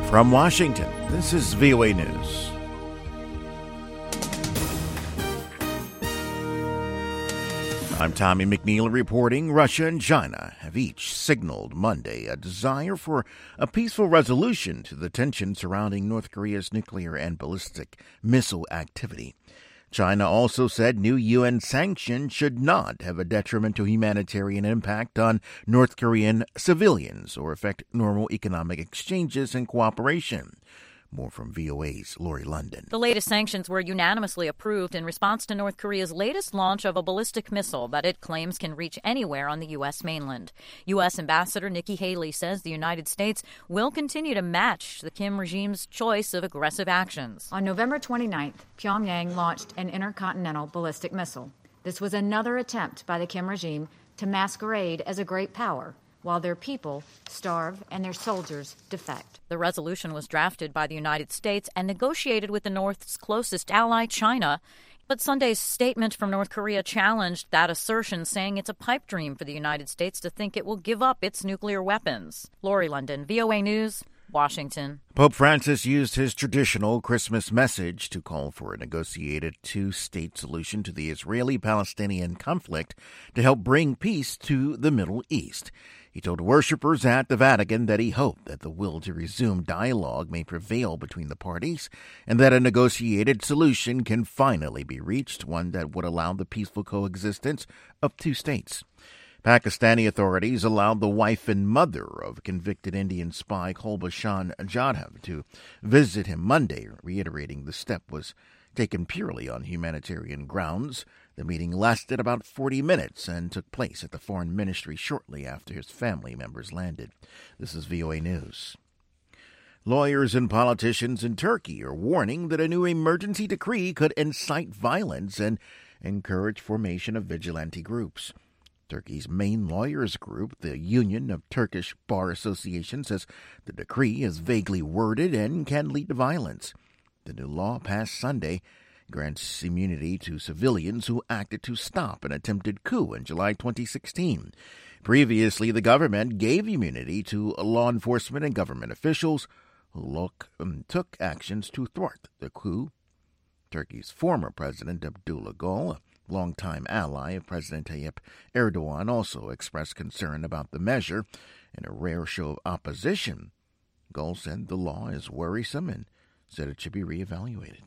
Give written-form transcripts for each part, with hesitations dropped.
From Washington, this is VOA News. I'm Tommy McNeil reporting Russia and China have each signaled Monday a desire for a peaceful resolution to the tension surrounding North Korea's nuclear and ballistic missile activity. China also said new UN sanctions should not have a detriment to humanitarian impact on North Korean civilians or affect normal economic exchanges and cooperation. More from VOA's Lori London. The latest sanctions were unanimously approved in response to North Korea's latest launch of a ballistic missile that it claims can reach anywhere on the U.S. mainland. U.S. Ambassador Nikki Haley says the United States will continue to match the Kim regime's choice of aggressive actions. On November 29th, Pyongyang launched an intercontinental ballistic missile. This was another attempt by the Kim regime to masquerade as a great power, while their people starve and their soldiers defect. The resolution was drafted by the United States and negotiated with the North's closest ally, China. But Sunday's statement from North Korea challenged that assertion, saying it's a pipe dream for the United States to think it will give up its nuclear weapons. Lori London, VOA News, Washington. Pope Francis used his traditional Christmas message to call for a negotiated two-state solution to the Israeli-Palestinian conflict to help bring peace to the Middle East. He told worshippers at the Vatican that he hoped that the will to resume dialogue may prevail between the parties and that a negotiated solution can finally be reached, one that would allow the peaceful coexistence of two states. Pakistani authorities allowed the wife and mother of convicted Indian spy Kulbhushan Jadhav to visit him Monday, reiterating the step was taken purely on humanitarian grounds. The meeting lasted about 40 minutes and took place at the Foreign Ministry shortly after his family members landed. This is VOA News. Lawyers and politicians in Turkey are warning that a new emergency decree could incite violence and encourage formation of vigilante groups. Turkey's main lawyers group, the Union of Turkish Bar Associations, says the decree is vaguely worded and can lead to violence. The new law passed Sunday grants immunity to civilians who acted to stop an attempted coup in July 2016. Previously, the government gave immunity to law enforcement and government officials who took actions to thwart the coup. Turkey's former president, Abdullah Gül, a longtime ally of President Tayyip Erdogan, also expressed concern about the measure in a rare show of opposition. Gül said the law is worrisome and said it should be reevaluated.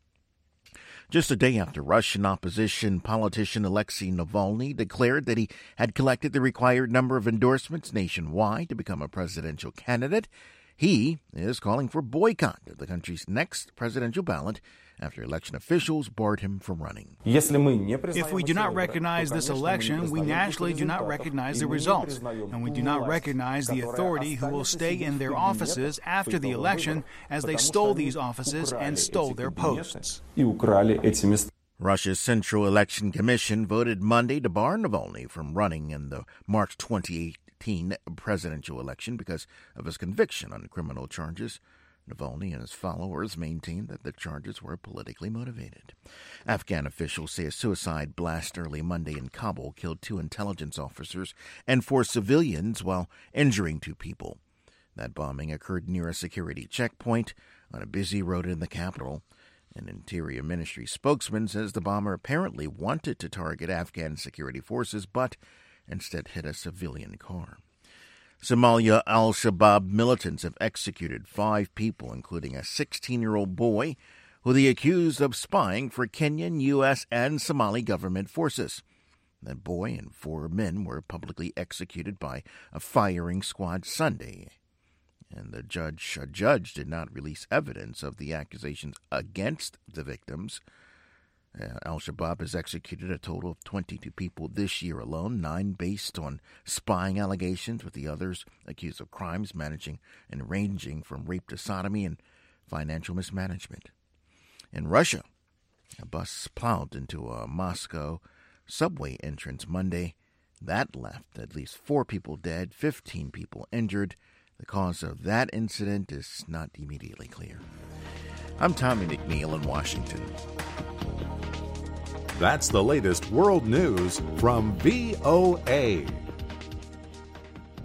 Just a day after Russian opposition politician Alexei Navalny declared that he had collected the required number of endorsements nationwide to become a presidential candidate, he is calling for boycott of the country's next presidential ballot after election officials barred him from running. If we do not recognize this election, we naturally do not recognize the results, and we do not recognize the authority who will stay in their offices after the election, as they stole these offices and stole their posts. Russia's Central Election Commission voted Monday to bar Navalny from running in the March 2018 presidential election because of his conviction on criminal charges. Navalny and his followers maintained that the charges were politically motivated. Afghan officials say a suicide blast early Monday in Kabul killed 2 intelligence officers and 4 civilians while injuring 2 people. That bombing occurred near a security checkpoint on a busy road in the capital. An Interior Ministry spokesman says the bomber apparently wanted to target Afghan security forces, but instead hit a civilian car. Somalia al-Shabaab militants have executed 5 people, including a 16-year-old boy who they accused of spying for Kenyan, U.S., and Somali government forces. That boy and 4 men were publicly executed by a firing squad Sunday, and the judge did not release evidence of the accusations against the victims. Al-Shabaab has executed a total of 22 people this year alone, 9 based on spying allegations, with the others accused of crimes ranging from rape to sodomy and financial mismanagement. In Russia, a bus plowed into a Moscow subway entrance Monday. That left at least 4 people dead, 15 people injured. The cause of that incident is not immediately clear. I'm Tommy McNeil in Washington. That's the latest world news from VOA.